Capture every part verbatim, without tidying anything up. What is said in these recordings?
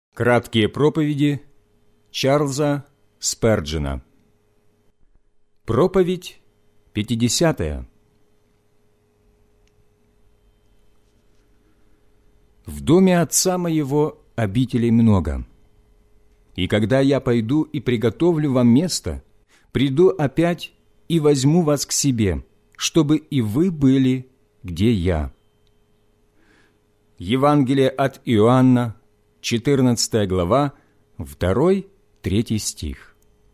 Краткие проповеди Чарльза Сперджена. Проповедь пятидесятая. В доме Отца моего обителей много. И когда я пойду и приготовлю вам место, приду опять и возьму вас к себе, чтобы и вы были, где я». Евангелие от Иоанна, четырнадцатая глава, второй, третий стих.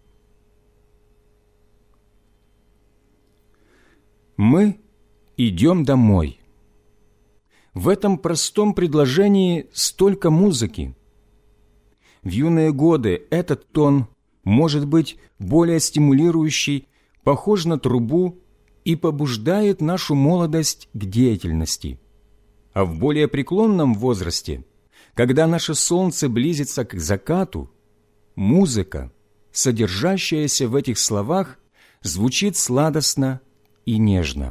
Мы идем домой. В этом простом предложении столько музыки. В юные годы этот тон может быть более стимулирующий, похож на трубу и побуждает нашу молодость к деятельности. А в более преклонном возрасте, когда наше солнце близится к закату, музыка, содержащаяся в этих словах, звучит сладостно и нежно.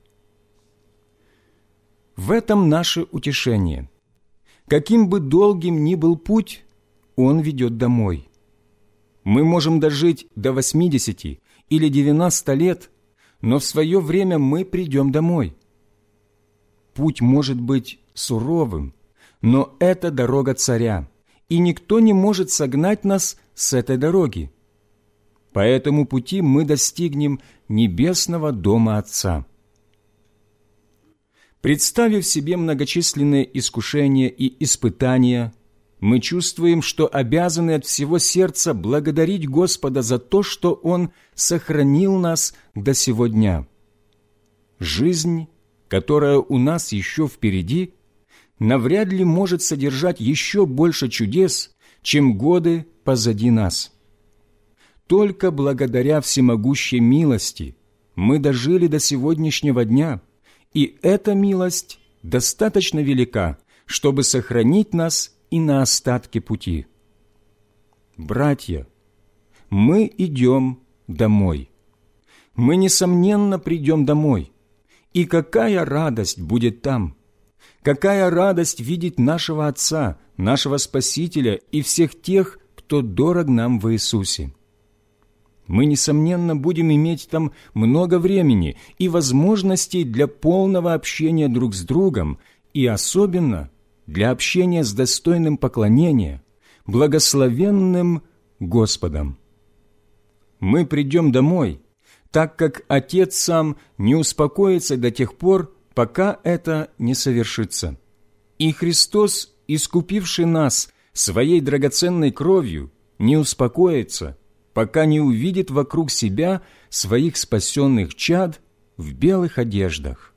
В этом наше утешение. Каким бы долгим ни был путь, он ведет домой. Мы можем дожить до восьмидесяти или девяноста лет, но в свое время мы придем домой. Путь может быть суровым, но это дорога царя, и никто не может согнать нас с этой дороги. По этому пути мы достигнем небесного дома Отца. Представив себе многочисленные искушения и испытания, мы чувствуем, что обязаны от всего сердца благодарить Господа за то, что Он сохранил нас до сего дня. Жизнь, которая у нас еще впереди, навряд ли может содержать еще больше чудес, чем годы позади нас. Только благодаря всемогущей милости мы дожили до сегодняшнего дня, и эта милость достаточно велика, чтобы сохранить нас и на остатке пути. Братья, мы идем домой. Мы, несомненно, придем домой. И какая радость будет там! Какая радость видеть нашего Отца, нашего Спасителя и всех тех, кто дорог нам в Иисусе. Мы, несомненно, будем иметь там много времени и возможностей для полного общения друг с другом и особенно для общения с достойным поклонения, благословенным Господом. Мы придем домой, так как Отец сам не успокоится до тех пор, пока это не совершится. И Христос, искупивший нас Своей драгоценной кровью, не успокоится, пока не увидит вокруг себя Своих спасенных чад в белых одеждах.